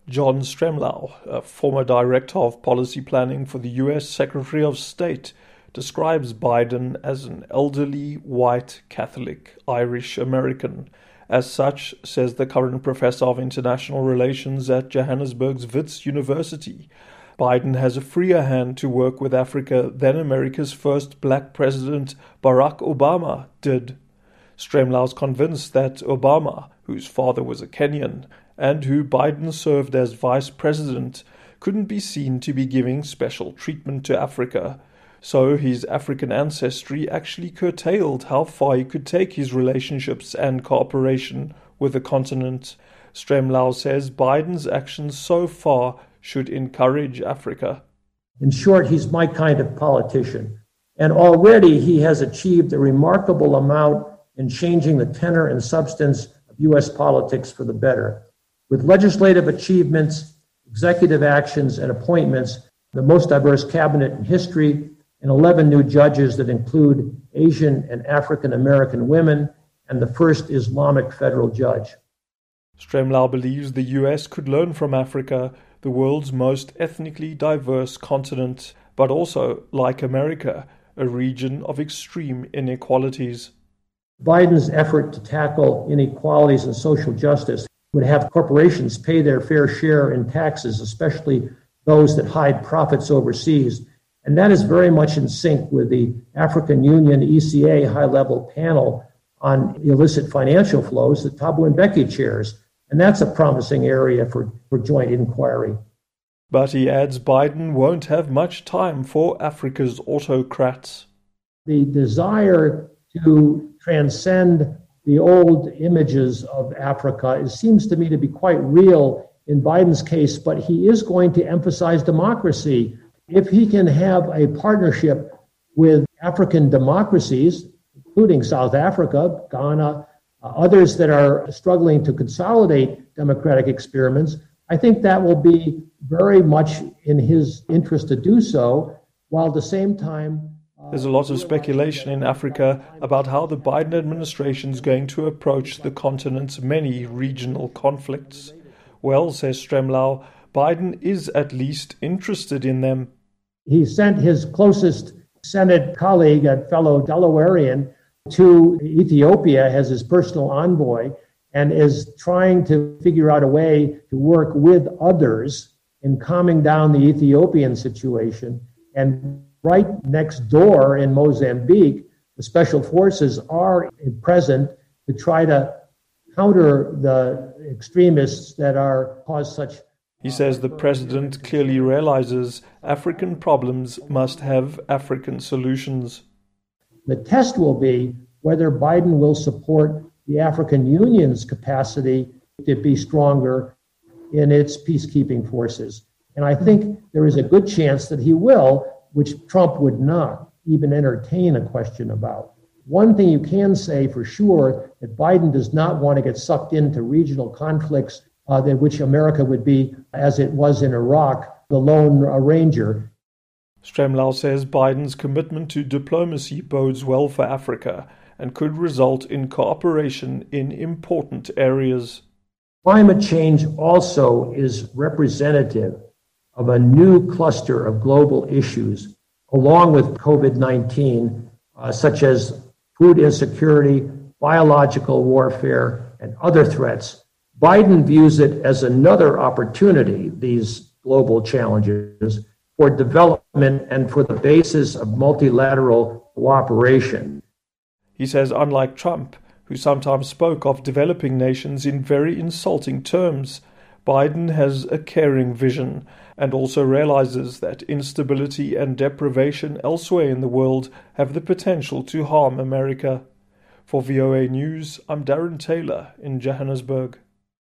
John Stremlau, a former director of policy planning for the US Secretary of State, describes Biden as an elderly, white, Catholic, Irish American. As such, says the current professor of international relations at Johannesburg's Wits University, Biden has a freer hand to work with Africa than America's first black president, Barack Obama, did. Stremlau is convinced that Obama, whose father was a Kenyan, and who Biden served as vice president, couldn't be seen to be giving special treatment to Africa. So his African ancestry actually curtailed how far he could take his relationships and cooperation with the continent. Stremlau says Biden's actions so far should encourage Africa. In short, he's my kind of politician. And already he has achieved a remarkable amount in changing the tenor and substance of U.S. politics for the better. With legislative achievements, executive actions, and appointments, the most diverse cabinet in history, and 11 new judges that include Asian and African American women, and the first Islamic federal judge. Stremlau believes the US could learn from Africa, the world's most ethnically diverse continent, but also, like America, a region of extreme inequalities. Biden's effort to tackle inequalities and social justice would have corporations pay their fair share in taxes, especially those that hide profits overseas. And that is very much in sync with the African Union ECA high-level panel on illicit financial flows that Thabo Mbeki chairs. And that's a promising area for joint inquiry. But he adds Biden won't have much time for Africa's autocrats. The desire to transcend the old images of Africa, it seems to me to be quite real in Biden's case, but he is going to emphasize democracy. If he can have a partnership with African democracies, including South Africa, Ghana, others that are struggling to consolidate democratic experiments, I think that will be very much in his interest to do so, while at the same time there's a lot of speculation in Africa about how the Biden administration is going to approach the continent's many regional conflicts. Well, says Stremlau, Biden is at least interested in them. He sent his closest Senate colleague, a fellow Delawarean, to Ethiopia as his personal envoy and is trying to figure out a way to work with others in calming down the Ethiopian situation. And right next door in Mozambique, the special forces are present to try to counter the extremists that cause such. He says the president clearly realizes African problems must have African solutions. The test will be whether Biden will support the African Union's capacity to be stronger in its peacekeeping forces. And I think there is a good chance that he will, which Trump would not even entertain a question about. One thing you can say for sure, that Biden does not want to get sucked into regional conflicts in which America would be, as it was in Iraq, the Lone Ranger. Stremlau says Biden's commitment to diplomacy bodes well for Africa and could result in cooperation in important areas. Climate change also is representative of a new cluster of global issues, along with COVID-19, such as food insecurity, biological warfare, and other threats. Biden views it as another opportunity, these global challenges, for development and for the basis of multilateral cooperation. He says, unlike Trump, who sometimes spoke of developing nations in very insulting terms, Biden has a caring vision and also realizes that instability and deprivation elsewhere in the world have the potential to harm America. For VOA News, I'm Darren Taylor in Johannesburg.